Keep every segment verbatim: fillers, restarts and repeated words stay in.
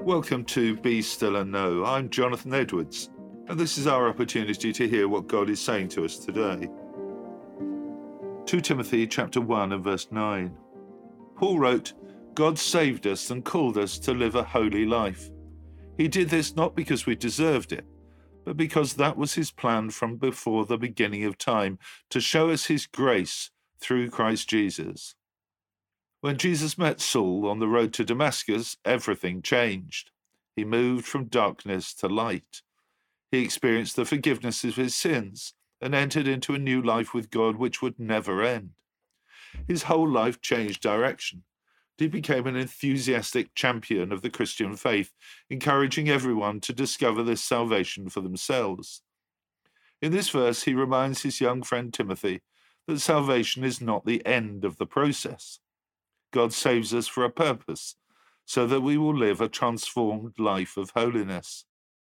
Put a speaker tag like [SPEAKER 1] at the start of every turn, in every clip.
[SPEAKER 1] Welcome to Be Still and Know. I'm Jonathan Edwards, and this is our opportunity to hear what God is saying to us today. Second Timothy chapter one and verse nine. Paul wrote, God saved us and called us to live a holy life. He did this not because we deserved it, but because that was his plan from before the beginning of time, to show us his grace through Christ Jesus. When Jesus met Saul on the road to Damascus, everything changed. He moved from darkness to light. He experienced the forgiveness of his sins and entered into a new life with God which would never end. His whole life changed direction. He became an enthusiastic champion of the Christian faith, encouraging everyone to discover this salvation for themselves. In this verse, he reminds his young friend Timothy that salvation is not the end of the process. God saves us for a purpose, so that we will live a transformed life of holiness.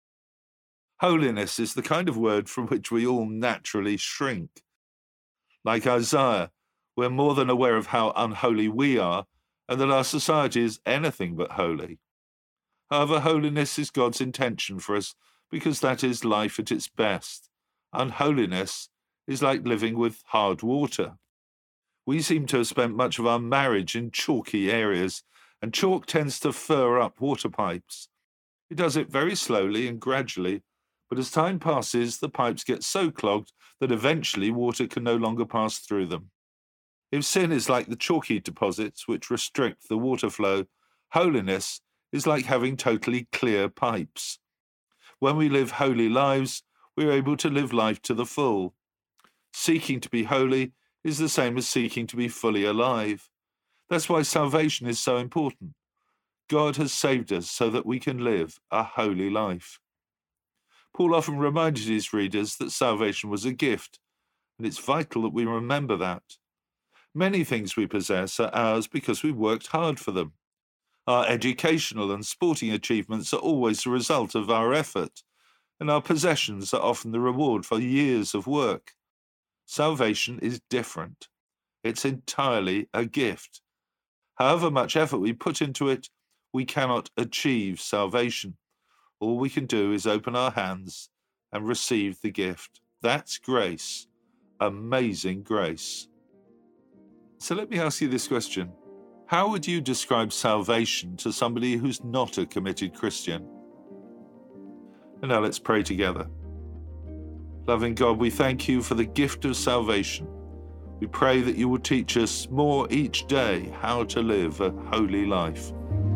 [SPEAKER 1] Holiness is the kind of word from which we all naturally shrink. Like Isaiah, we're more than aware of how unholy we are, and that our society is anything but holy. However, holiness is God's intention for us, because that is life at its best. Unholiness is like living with hard water. We seem to have spent much of our marriage in chalky areas, and chalk tends to fur up water pipes. It does it very slowly and gradually, but as time passes, the pipes get so clogged that eventually water can no longer pass through them. If sin is like the chalky deposits which restrict the water flow, holiness is like having totally clear pipes. When we live holy lives, we are able to live life to the full. Seeking to be holy is the same as seeking to be fully alive. That's why salvation is so important. God has saved us so that we can live a holy life. Paul often reminded his readers that salvation was a gift, and it's vital that we remember that. Many things we possess are ours because we worked hard for them. Our educational and sporting achievements are always the result of our effort, and our possessions are often the reward for years of work. Salvation is different. It's entirely a gift. However much effort we put into it, we cannot achieve salvation. All we can do is open our hands and receive the gift. That's grace. Amazing grace. So let me ask you this question. How would you describe salvation to somebody who's not a committed Christian? And now let's pray together. Loving God, we thank you for the gift of salvation. We pray that you will teach us more each day how to live a holy life.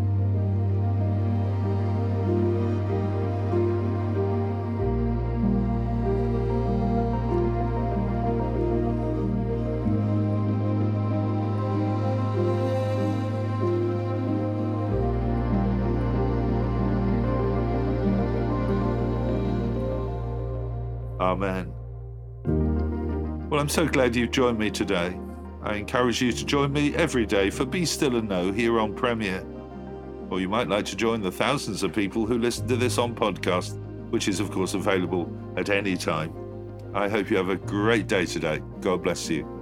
[SPEAKER 1] Amen. Well, I'm so glad you've joined me today. I encourage you to join me every day for Be Still and Know here on Premier. Or you might like to join the thousands of people who listen to this on podcast, which is of course available at any time. I hope you have a great day today. God bless you.